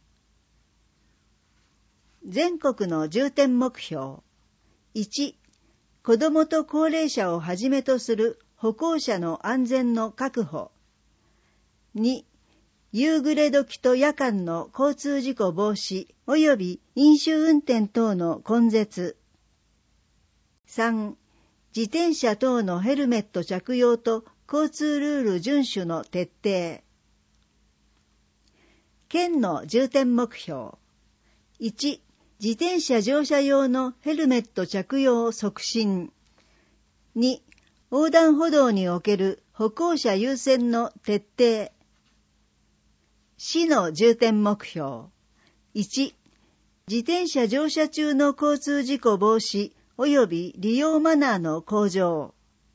う。全国の重点目標。いち、子どもと高齢者をはじめとする歩行者の安全の確保。に、夕暮れ時と夜間の交通事故防止及び飲酒運転等の根絶。さん、自転車等のヘルメット着用と交通ルール遵守の徹底。県の重点目標。いち、自転車乗車用のヘルメット着用促進。に、横断歩道における歩行者優先の徹底。市の重点目標。いち、自転車乗車中の交通事故防止及び利用マナーの向上。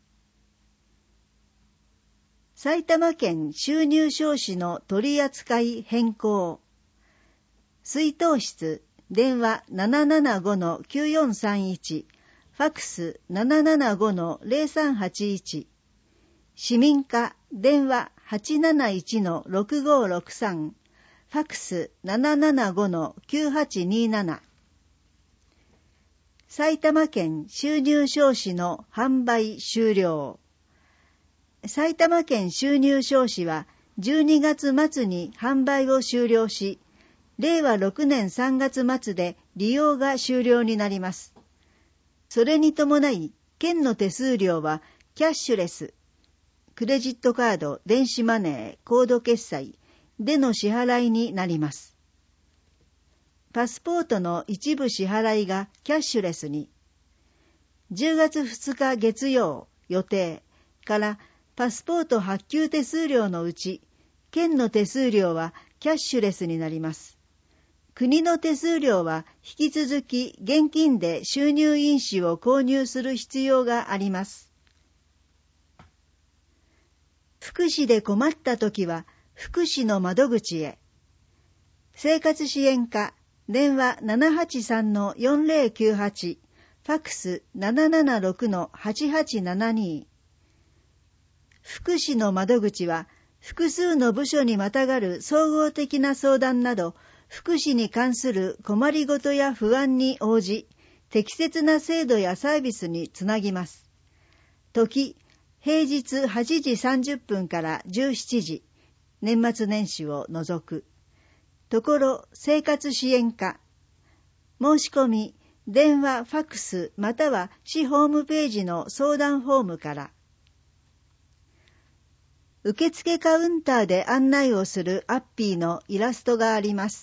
埼玉県収入証紙の取扱い変更。出納室、電話 ななななごのきゅうよんさんいち、ファックス ななななごのゼロさんはちいち、市民課、電話 はちなないちのろくごろくさん、ファックス ななななごのきゅうはちになな。埼玉県収入証紙の販売終了。埼玉県収入証紙はじゅうにがつ末に販売を終了し、れいわろくねんさんがつ末で利用が終了になります。それに伴い、県の手数料はキャッシュレス、クレジットカード、電子マネー、コード決済での支払いになります。 パスポートの一部支払いがキャッシュレスに、じゅうがつふつか月曜予定からパスポート発給手数料のうち、県の手数料はキャッシュレスになります。国の手数料は引き続き現金で収入印紙を購入する必要があります。福祉で困ったときは福祉の窓口へ。生活支援課、電話 ななはちさんのよんぜろきゅうはち、ファックス ななななろくのはちはちななに。福祉の窓口は複数の部署にまたがる総合的な相談など、福祉に関する困りごとや不安に応じ、適切な制度やサービスにつなぎます。時、平日はちじさんじゅっぷんからじゅうしちじ、年末年始を除く。ところ、生活支援課。申し込み、電話、ファックス、または市ホームページの相談フォームから。受付カウンターで案内をするアッピーのイラストがあります。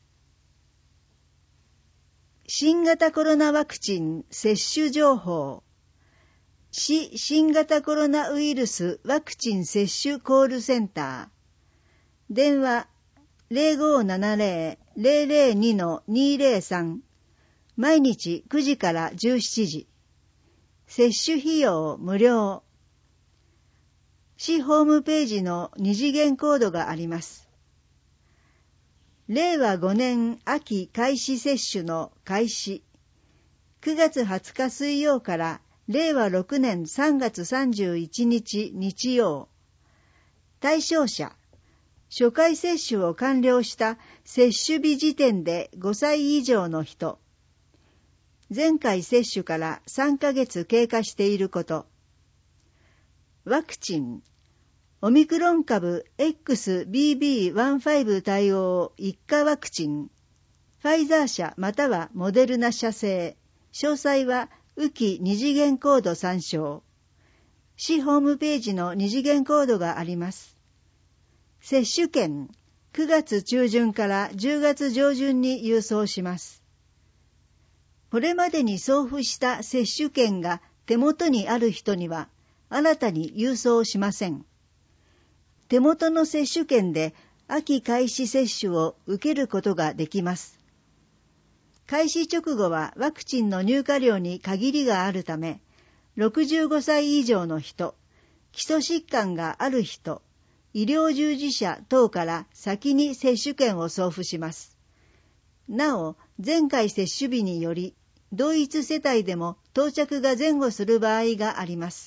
新型コロナワクチン接種情報。市新型コロナウイルスワクチン接種コールセンター。電話 ゼロごーななゼロ ゼロゼロにのにゼロさん。毎日くじからじゅうしちじ。接種費用無料。市ホームページの二次元コードがあります。れいわごねん秋開始接種の開始。くがつはつか水曜かられいわろくねんさんがつさんじゅういちにち日曜。対象者。初回接種を完了した接種日時点でごさい以上の人。前回接種からさんかげつ経過していること。ワクチン。オミクロン株 エックスビービーじゅうご 対応一価ワクチン。ファイザー社またはモデルナ社製。詳細はウキ二次元コード参照。市ホームページの二次元コードがあります。接種券、くがつ中旬からじゅうがつ上旬に郵送します。これまでに送付した接種券が手元にある人には、新たに郵送しません。手元の接種券で秋開始接種を受けることができます。開始直後はワクチンの入荷量に限りがあるため、ろくじゅうごさい以上の人、基礎疾患がある人、医療従事者等から先に接種券を送付します。なお、前回接種日により、同一世帯でも到着が前後する場合があります。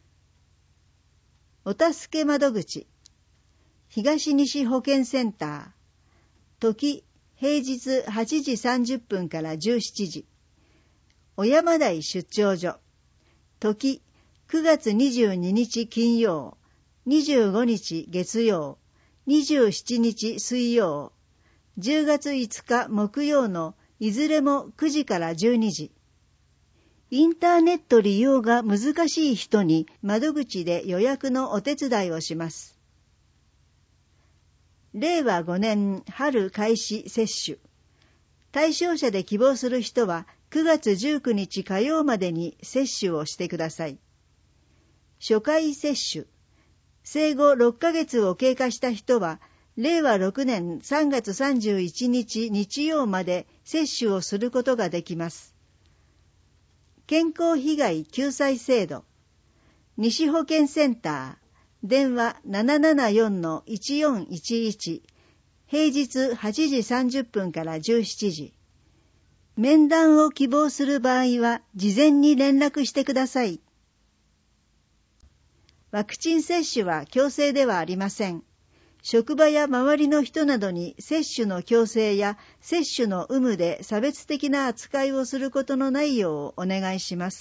お助け窓口。東西保健センター。時、平日はちじさんじゅっぷんからじゅうしちじ。小山台出張所。時、くがつにじゅうににち金曜、にじゅうごにち月曜、にじゅうしちにち水曜、じゅうがついつか木曜のいずれもくじからじゅうにじ。インターネット利用が難しい人に窓口で予約のお手伝いをします。れいわごねん春開始接種。対象者で希望する人はくがつじゅうくにち火曜までに接種をしてください。初回接種。生後ろっかげつを経過した人は、れいわろくねんさんがつさんじゅういちにち日曜まで接種をすることができます。健康被害救済制度。西保健センター。電話 ななななよんのいちよんいちいち。平日はちじさんじゅっぷんからじゅうしちじ。面談を希望する場合は、事前に連絡してください。ワクチン接種は強制ではありません。職場や周りの人などに接種の強制や接種の有無で差別的な扱いをすることのないようお願いします。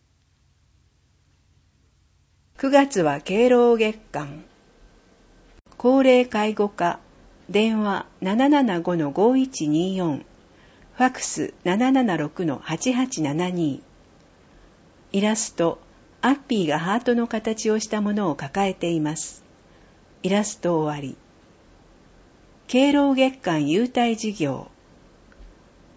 くがつは敬老月間。高齢介護課、電話 ななななごのごいちによん、ファックス ななななろくのはちはちななに。イラスト、アッピーがハートの形をしたものを抱えています。イラスト終わり。敬老月間優待事業。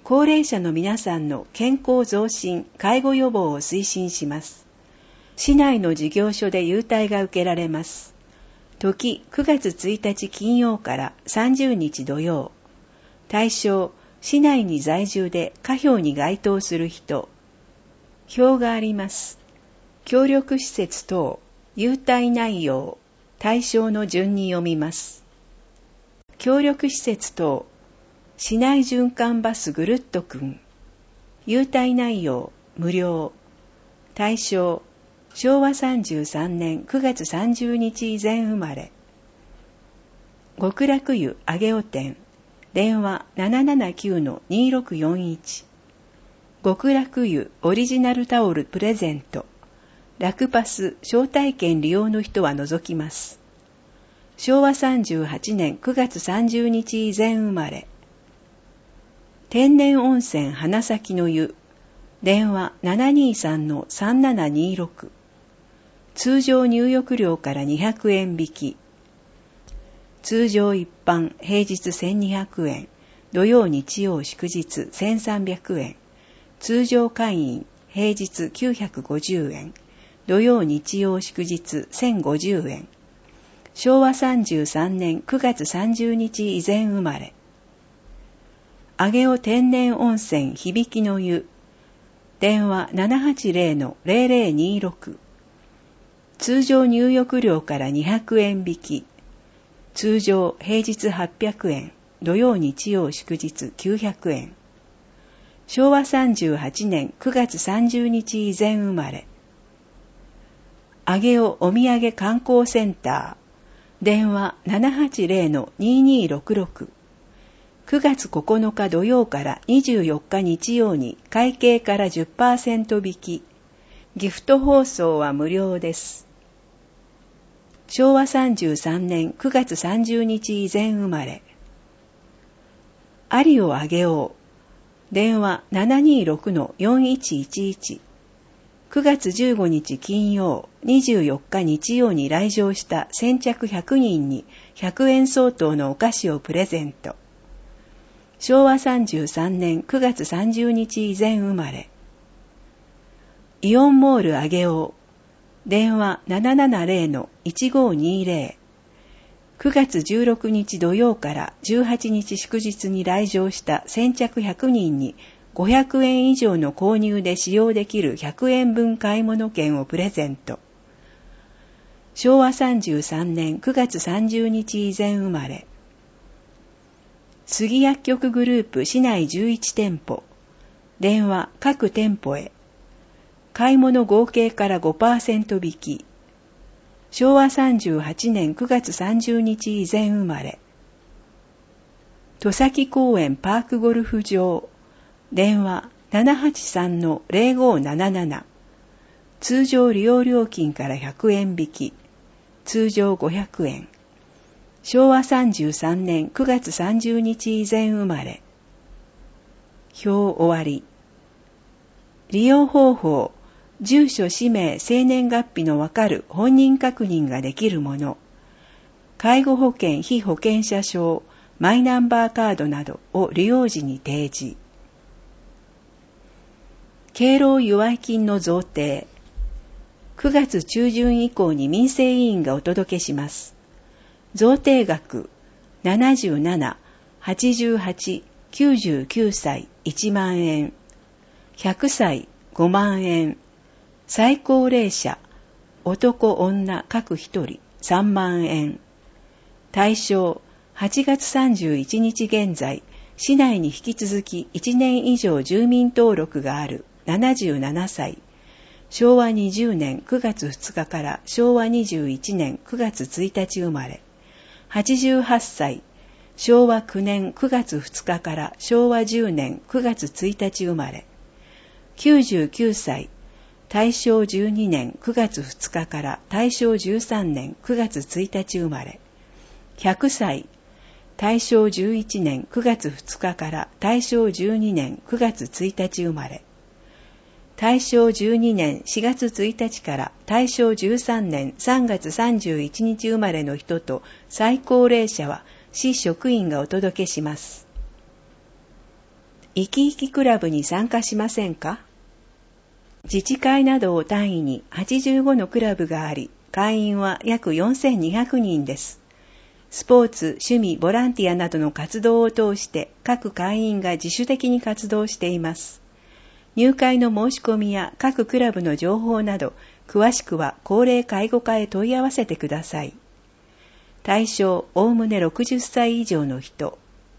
高齢者の皆さんの健康増進、介護予防を推進します。市内の事業所で優待が受けられます。時くがつついたち金曜からさんじゅうにち土曜。対象、市内に在住で家標に該当する人。表があります。協力施設等、優待内容、対象の順に読みます。協力施設等、市内循環バスぐるっとくん。優待内容、無料。対象、しょうわさんじゅうさんねんくがつさんじゅうにち以前生まれ。極楽湯あげお店、電話 ななななきゅうのにろくよんいち。極楽湯オリジナルタオルプレゼント。楽パス招待券利用の人は除きます。しょうわさんじゅうはちねんくがつさんじゅうにち以前生まれ。天然温泉花咲の湯、電話 ななにさんのさんななにろく。通常入浴料からにひゃくえん引き。通常一般平日せんにひゃくえん、土曜日曜祝日せんさんびゃくえん、通常会員平日きゅうひゃくごじゅうえん、土曜日曜祝日せんごじゅうえん。しょうわさんじゅうさんねんくがつさんじゅうにち以前生まれ。上尾天然温泉響の湯、電話 ななはちぜろのぜろぜろにろく。通常入浴料からにひゃくえん引き。通常平日はっぴゃくえん、土曜日曜祝日きゅうひゃくえん。しょうわさんじゅうはちねんくがつさんじゅうにち以前生まれ。上尾お土産観光センター、電話 ななはちぜろのににろくろく。くがつここのか土曜からにじゅうよっか日曜に会計から じゅっパーセント 引き。ギフト包装は無料です。しょうわさんじゅうさんねんくがつさんじゅうにち以前生まれ。有をあげよう。電話 ななにろくのよんいちいちいち。くがつじゅうごにち金曜、にじゅうよっか日曜に来場した先着ひゃくにんにひゃくえん相当のお菓子をプレゼント。しょうわさんじゅうさんねんくがつさんじゅうにち以前生まれ。イオンモールあげおう。電話 ななななぜろのいちごにぜろ。くがつじゅうろくにち土曜からじゅうはちにち祝日に来場した先着ひゃくにんにごひゃくえん以上の購入で使用できるひゃくえんぶん買い物券をプレゼント。しょうわさんじゅうさんねんくがつさんじゅうにち以前生まれ。杉薬局グループ市内じゅういちてんぽ。電話各店舗へ。買い物合計から ごパーセント 引き。しょうわさんじゅうはちねんくがつさんじゅうにち以前生まれ。戸崎公園パークゴルフ場。電話 ななはちさんのぜろごなななな。通常利用料金からひゃくえん引き。通常ごひゃくえん。しょうわさんじゅうさんねんくがつさんじゅうにち以前生まれ。表終わり。利用方法。住所、氏名、生年月日のわかる本人確認ができるもの。介護保険、被保険者証、マイナンバーカードなどを利用時に提示。敬老祝い金の贈呈。くがつちゅうじゅん以降に民生委員がお届けします。贈呈額ななじゅうなな、はちじゅうはち、きゅうじゅうきゅうさいいちまんえん、ひゃくさいごまんえん、最高齢者男女各一人さんまんえん。対象はちがつさんじゅういちにち現在、市内に引き続きいちねん以上住民登録があるななじゅうななさい、しょうわにじゅうねんくがつふつかからしょうわにじゅういちねんくがつついたち生まれ、はちじゅうはっさい、しょうわきゅうねんくがつふつかからしょうわじゅうねんくがつついたち生まれ、きゅうじゅうきゅうさい、大正じゅうにねんくがつふつかから大正じゅうさんねんくがつついたち生まれ、ひゃくさい、大正じゅういちねんくがつふつかから大正じゅうにねんくがつついたち生まれ、大正じゅうにねんしがつついたちから大正じゅうさんねんさんがつさんじゅういちにち生まれの人と最高齢者は市職員がお届けします。 生き生きクラブに参加しませんか？自治会などを単位にはちじゅうごのクラブがあり、会員は約よんせんにひゃくにんです。スポーツ、趣味、ボランティアなどの活動を通して各会員が自主的に活動しています。入会の申し込みや各クラブの情報など、詳しくは高齢介護課へ問い合わせてください。対象、おおむねろくじゅっさい以上の人。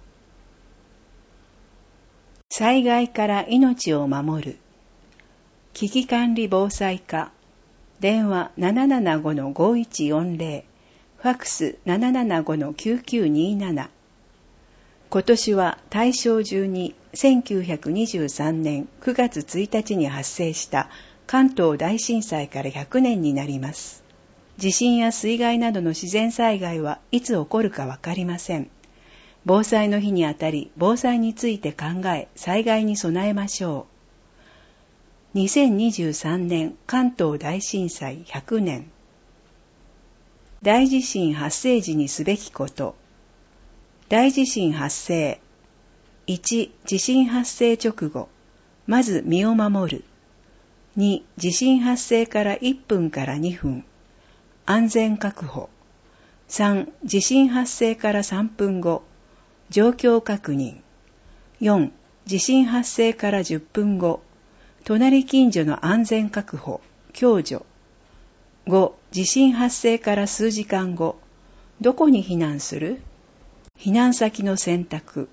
災害から命を守る。危機管理防災課。電話 ななななごのごいちよんぜろ。ファックス ななななごのきゅうきゅうになな。今年は大正じゅうに、せんきゅうひゃくにじゅうさんねんくがつついたちに発生した関東大震災からひゃくねんになります。地震や水害などの自然災害はいつ起こるかわかりません。防災の日にあたり、防災について考え、災害に備えましょう。にせんにじゅうさんねん関東大震災ひゃくねん。大地震発生時にすべきこと。大地震発生。いち. 地震発生直後。まず身を守る。に. 地震発生からいっぷんからにふん。安全確保。さん. 地震発生からさんぷんご。状況確認。よん. 地震発生からじゅっぷんご。隣近所の安全確保、共助。ご. 地震発生から数時間後。どこに避難する？避難先の選択。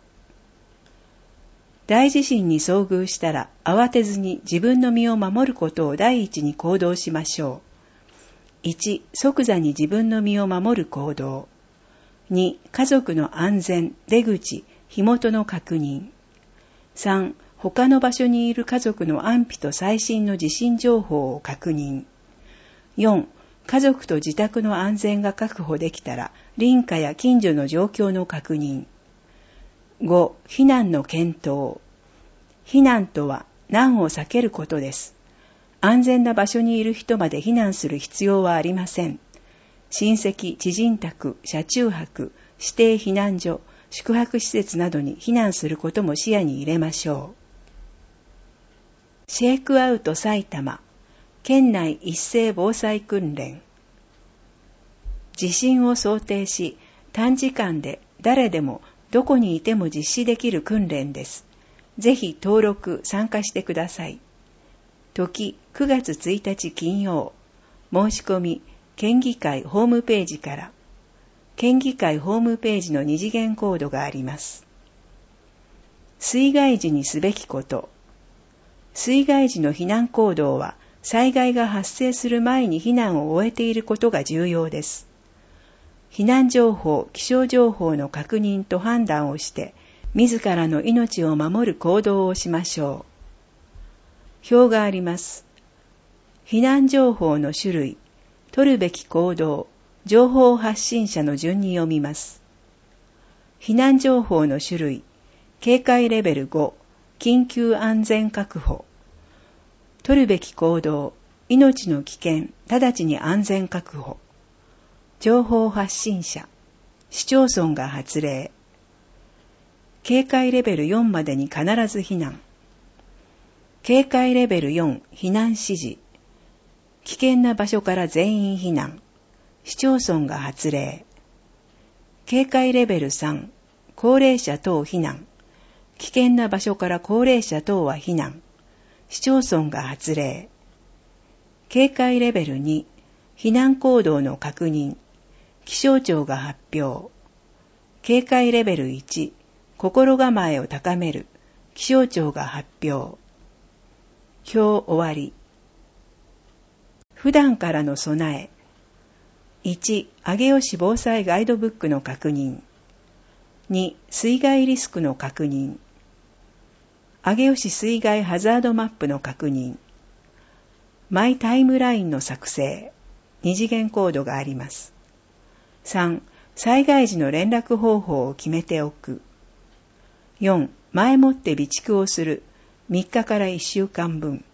大地震に遭遇したら慌てずに自分の身を守ることを第一に行動しましょう。いち. 即座に自分の身を守る行動。に. 家族の安全、出口、火元の確認。さん. 他の場所にいる家族の安否と最新の地震情報を確認。よん. 家族と自宅の安全が確保できたら、隣家や近所の状況の確認。ご. 避難の検討。避難とは難を避けることです。安全な場所にいる人まで避難する必要はありません。親戚、知人宅、車中泊、指定避難所、宿泊施設などに避難することも視野に入れましょう。シェイクアウト埼玉、県内一斉防災訓練。地震を想定し、短時間で誰でもどこにいても実施できる訓練です。ぜひ登録、参加してください。時、くがつついたち金曜。申し込み、県議会ホームページから。県議会ホームページの二次元コードがあります。水害時にすべきこと。水害時の避難行動は、災害が発生する前に避難を終えていることが重要です。避難情報、気象情報の確認と判断をして、自らの命を守る行動をしましょう。表があります。避難情報の種類、取るべき行動、情報発信者の順に読みます。避難情報の種類、警戒レベルご、緊急安全確保。取るべき行動、命の危険、直ちに安全確保。情報発信者、市町村が発令。警戒レベルよんまでに必ず避難。警戒レベルよん、避難指示。危険な場所から全員避難。市町村が発令。警戒レベルさん、高齢者等避難。危険な場所から高齢者等は避難。市町村が発令。警戒レベルに、避難行動の確認。気象庁が発表。警戒レベルいち、心構えを高める。気象庁が発表。表終わり。普段からの備え。いち. 上吉防災ガイドブックの確認。に. 水害リスクの確認。上吉水害ハザードマップの確認。マイタイムラインの作成。二次元コードがあります。さん. 災害時の連絡方法を決めておく。よん. 前もって備蓄をする。みっかからいっしゅうかんぶん。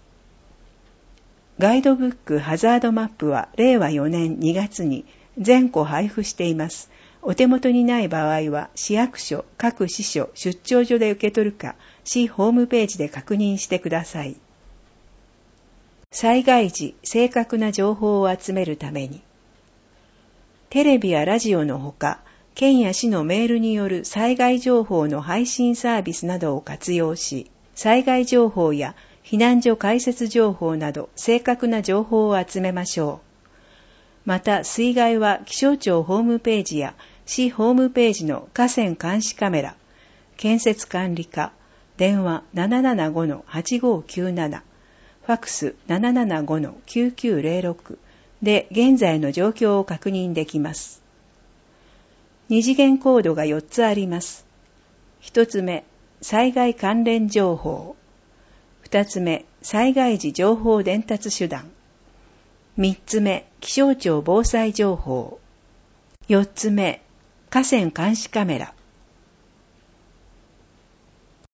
ガイドブックハザードマップはれいわよねんにがつに全戸配布しています。 お手元にない場合は、市役所、各支所、出張所で受け取るか、市ホームページで確認してください。災害時、正確な情報を集めるために、テレビやラジオのほか、県や市のメールによる災害情報の配信サービスなどを活用し、災害情報や避難所開設情報など正確な情報を集めましょう。また、水害は気象庁ホームページや市ホームページの河川監視カメラ、建設管理課、電話 ななななごのはちごきゅうなな、ファックス ななななごのきゅうきゅうゼロろく で現在の状況を確認できます。二次元コードがよっつあります。一つ目、災害関連情報。二つ目、災害時情報伝達手段。三つ目、気象庁防災情報。四つ目、河川監視カメラ。